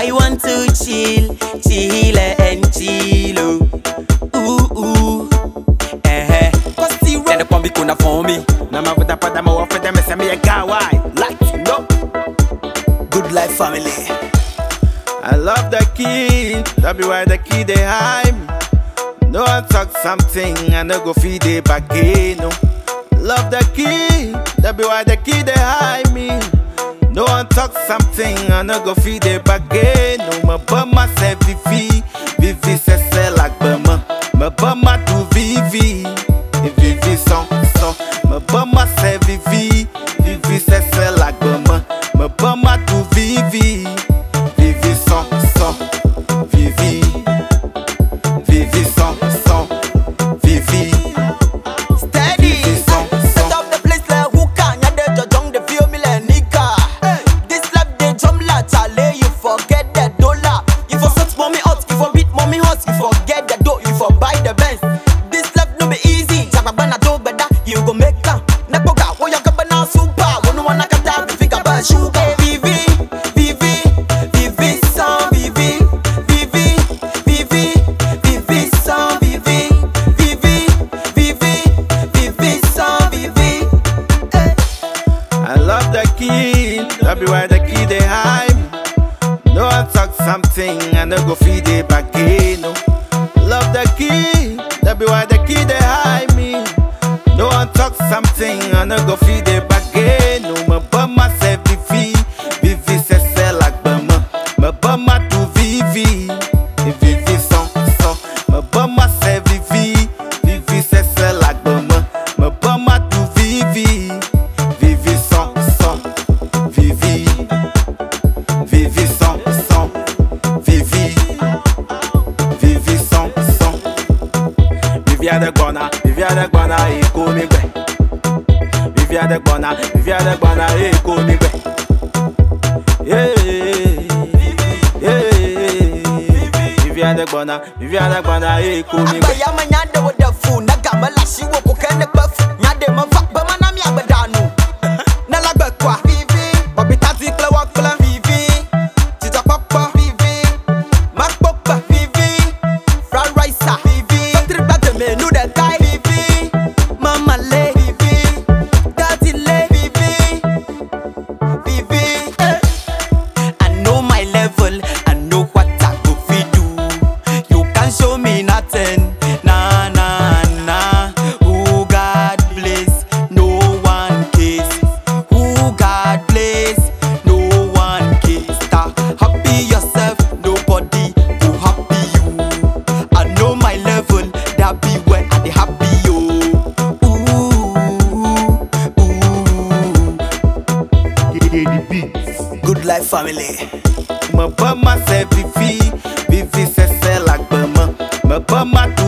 I want to chill, chill and chill. Ooh, ooh, eh. Cause the road. Tell the kuna for me. Now my with the pada my offer them say me a guy why? Like no. Good life family. I love the kid. That be why the kid they hide me. No I talk something I no go feed it back in. No. Love the kid. That be why the kid they hide me. No one talk something I no go feed it back in. No my bumma say Vivi, Vivi say like bumma. My bumma do Vivi, Vivi song. My bumma say Vivi, Vivi say like bumma. My bumma do Vivi, Vivi song. Vivi, Vivi song. Vivi. Steady. Set up the place like hookah. Nya de jojong de feel me like nigga. This life they jump like Charlie. You forget the dollar. You for search mommy hot. You for beat mommy hot. You forget the dough. You for buy the Benz. This life no be easy. Jababana do better. You go make them. Nepoga. Oh ya kabana super. One wanna kata. Vivi kaba sugar. Vivi, Vivi, Vivi song. Vivi, Vivi, Vivi, Vivi song. Vivi, Vivi, Vivi, Vivi song. Vivi. I love the kid, that be why the kid they hide me. No I talk something I no go feed it back in. No. Love the kid, that be why the kid they hide me. No I talk something I no go feed it back in. No my bumma say Vivi, Vivi say like bumma. My bumma do Vivi, Vivi song. My bumma say Vivi, Vivi say like bumma. My bumma do Vivi. Vivi song, Vivi, Vivi song, Vivi, Vivi song. Vivi a de guana, eko mi gbe. Vivi a de guana, eko mi gbe. Yeah, yeah. Vivi a de guana, eko mi gbe. Abaya manyade with the food. Na gamala si wo ko kene buff. Nyade ma fa ba mana mi agbedanu. Na lagbe kwa. Vivi. Bobby tati kle wa kle. Vivi. Tita papa. Vivi. Mac papa. Vivi. Fried rice. Vivi. Three bags of menu the guy. Vivi. Mama le. Vivi. Daddy le. Vivi. Vivi. I know my level. I know what I go fit do. You can show me nothing. Nah, nah, nah. Who God bless, no one kiss. Who God bless, no one kiss. Stop happy yourself, nobody go happy you. I know my level, that be where I dey happy yo. Good life family. My bumma say Vivi, Vivi say like bumma. My bumma do